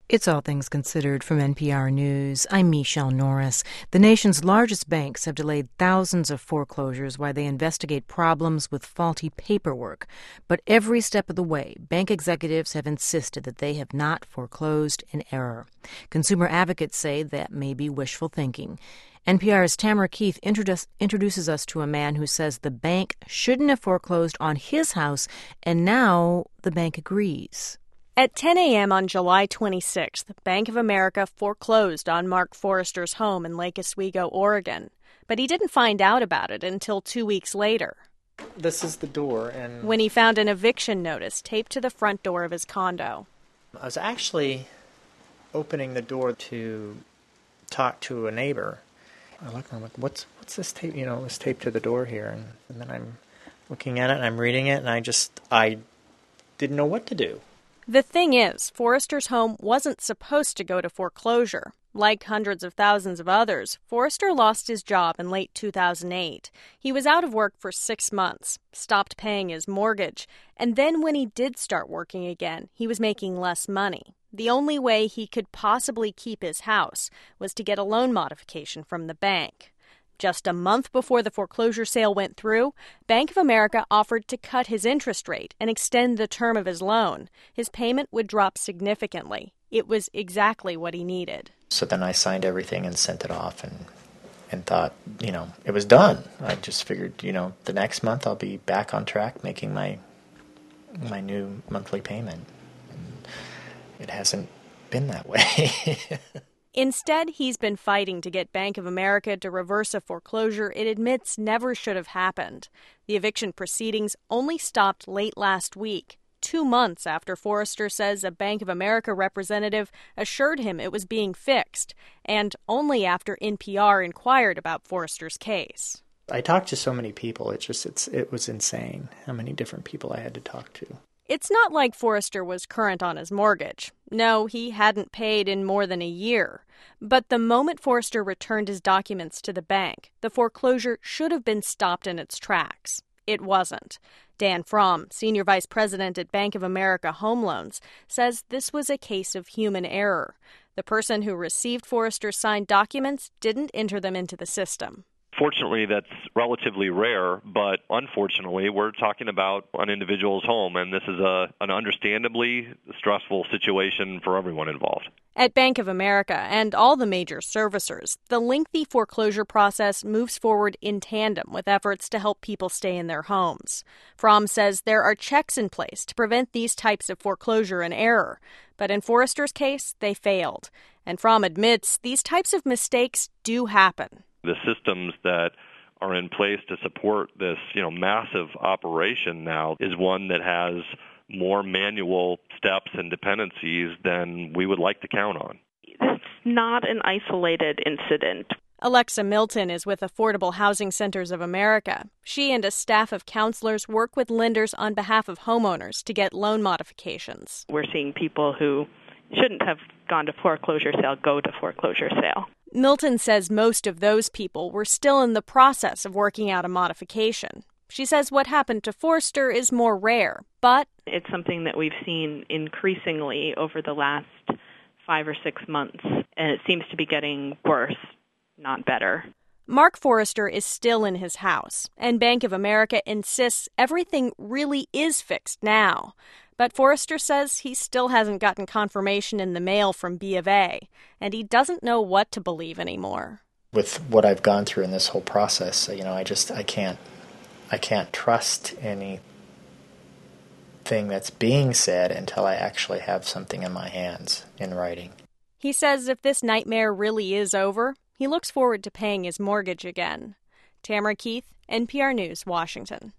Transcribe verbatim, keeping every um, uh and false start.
It's All Things Considered from N P R News. I'm Michelle Norris. The nation's largest banks have delayed thousands of foreclosures while they investigate problems with faulty paperwork. But every step of the way, bank executives have insisted that they have not foreclosed in error. Consumer advocates say that may be wishful thinking. N P R's Tamara Keith introduce, introduces us to a man who says the bank shouldn't have foreclosed on his house, and now the bank agrees. At ten a.m. on July twenty-sixth, Bank of America foreclosed on Mark Forrester's home in Lake Oswego, Oregon. But he didn't find out about it until two weeks later. This is the door, and when he found an eviction notice taped to the front door of his condo. I was actually opening the door to talk to a neighbor. I look and I'm like, what's what's this tape? You know, this tape to the door here, and, and then I'm looking at it and I'm reading it, and I just I didn't know what to do. The thing is, Forrester's home wasn't supposed to go to foreclosure. Like hundreds of thousands of others, Forrester lost his job in late two thousand eight. He was out of work for six months, stopped paying his mortgage, and then when he did start working again, he was making less money. The only way he could possibly keep his house was to get a loan modification from the bank. Just a month before the foreclosure sale went through, Bank of America offered to cut his interest rate and extend the term of his loan. His payment would drop significantly. It was exactly what he needed. So then I signed everything and sent it off and and thought, you know, it was done. I just figured, you know, the next month I'll be back on track making my my new monthly payment. And it hasn't been that way. Instead, he's been fighting to get Bank of America to reverse a foreclosure it admits never should have happened. The eviction proceedings only stopped late last week, two months after Forrester says a Bank of America representative assured him it was being fixed, and only after N P R inquired about Forrester's case. I talked to so many people, it just it's it was insane how many different people I had to talk to. It's not like Forrester was current on his mortgage. No, he hadn't paid in more than a year. But the moment Forrester returned his documents to the bank, the foreclosure should have been stopped in its tracks. It wasn't. Dan Fromm, senior vice president at Bank of America Home Loans, says this was a case of human error. The person who received Forrester's signed documents didn't enter them into the system. Fortunately, that's relatively rare, but unfortunately, we're talking about an individual's home, and this is a, an understandably stressful situation for everyone involved. At Bank of America and all the major servicers, the lengthy foreclosure process moves forward in tandem with efforts to help people stay in their homes. Fromm says there are checks in place to prevent these types of foreclosure and error, but in Forrester's case, they failed. And Fromm admits these types of mistakes do happen. The systems that are in place to support this, you know, massive operation now is one that has more manual steps and dependencies than we would like to count on. It's not an isolated incident. Alexa Milton is with Affordable Housing Centers of America. She and a staff of counselors work with lenders on behalf of homeowners to get loan modifications. We're seeing people who shouldn't have gone to foreclosure sale go to foreclosure sale. Milton says most of those people were still in the process of working out a modification. She says what happened to Forrester is more rare, but it's something that we've seen increasingly over the last five or six months, and it seems to be getting worse, not better. Mark Forrester is still in his house, and Bank of America insists everything really is fixed now. But Forrester says he still hasn't gotten confirmation in the mail from B of A, and he doesn't know what to believe anymore. With what I've gone through in this whole process, you know, I just I can't I can't trust anything that's being said until I actually have something in my hands in writing. He says if this nightmare really is over, he looks forward to paying his mortgage again. Tamara Keith, N P R News, Washington.